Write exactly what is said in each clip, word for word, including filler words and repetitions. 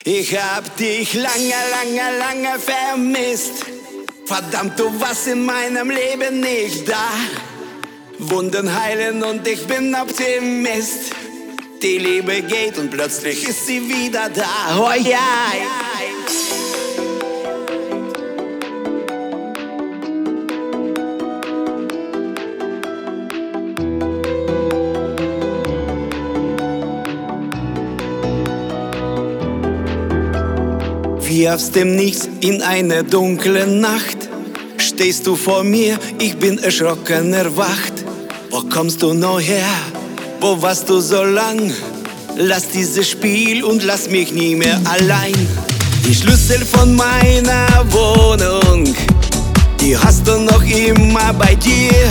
Ich hab dich lange, lange, lange vermisst. Verdammt, du warst in meinem Leben nicht da. Wunden heilen und ich bin Optimist. Die Liebe geht und plötzlich ist sie wieder da. Oh ja, ja. Wie aus dem Nichts in eine dunkle Nacht stehst du vor mir, ich bin erschrocken erwacht. Wo kommst du noch her? Wo warst du so lang? Lass dieses Spiel und lass mich nie mehr allein. Die Schlüssel von meiner Wohnung, die hast du noch immer bei dir.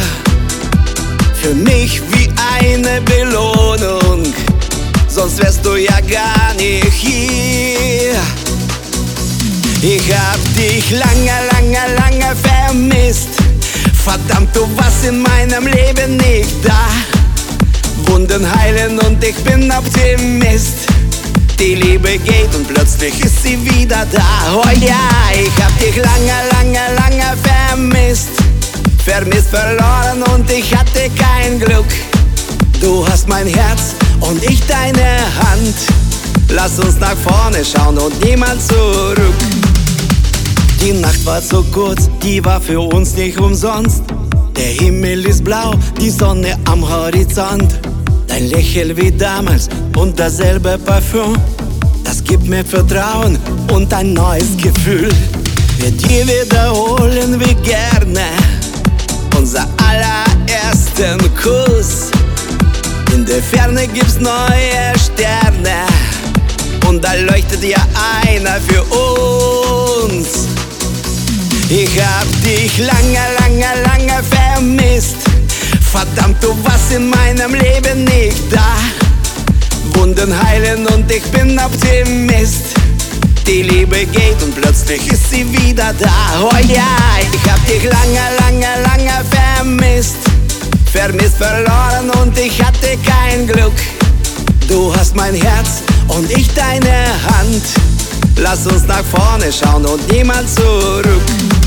Für mich wie eine Belohnung, sonst wärst du ja gar nicht hier. Ich hab dich lange, lange, lange vermisst. Verdammt, du warst in meinem Leben nicht da. Wunden heilen und ich bin Optimist. Die Liebe geht und plötzlich ist sie wieder da. Oh ja, ich hab dich lange, lange, lange vermisst. Vermisst, verloren und ich hatte kein Glück. Du hast mein Herz und ich deine Hand. Lass uns nach vorne schauen und niemand zurück. Die Nacht war so kurz, die war für uns nicht umsonst. Der Himmel ist blau, die Sonne am Horizont. Dein Lächeln wie damals und dasselbe Parfüm, das gibt mir Vertrauen und ein neues Gefühl. Mit dir wiederholen wir gerne unser allerersten Kuss. In der Ferne gibt's neue Sterne und da leuchtet ja einer für uns. Ich hab dich lange, lange, lange vermisst. Verdammt, du warst in meinem Leben nicht da. Wunden heilen und ich bin Optimist. Die Liebe geht und plötzlich ist sie wieder da. Oh ja, ich hab dich lange, lange, lange vermisst. Vermisst, verloren und ich hatte kein Glück. Du hast mein Herz und ich deine Hand. Lass uns nach vorne schauen und niemand zurück.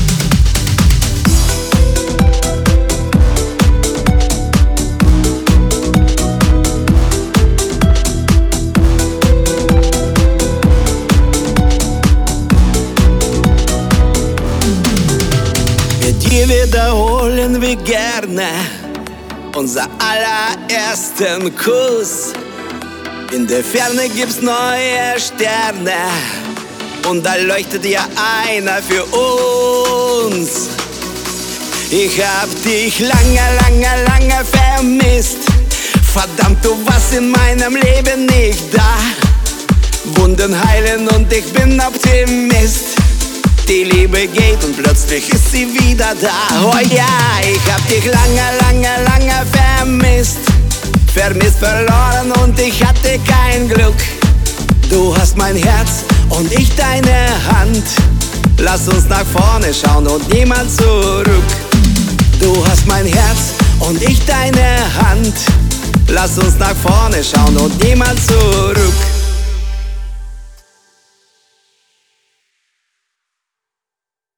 Mit dir wiederholen wir gerne unser allerersten Kuss. In der Ferne gibt's neue Sterne und da leuchtet ja einer für uns. Ich hab dich lange, lange, lange vermisst. Verdammt, du warst in meinem Leben nicht da. Wunden heilen und ich bin Optimist. Die Liebe geht und plötzlich ist sie wieder da. Oh ja, ich hab dich lange, lange, lange vermisst. Vermisst, verloren und ich hatte kein Glück. Du hast mein Herz und ich deine Hand. Lass uns nach vorne schauen und niemand zurück. Du hast mein Herz und ich deine Hand. Lass uns nach vorne schauen und niemand zurück.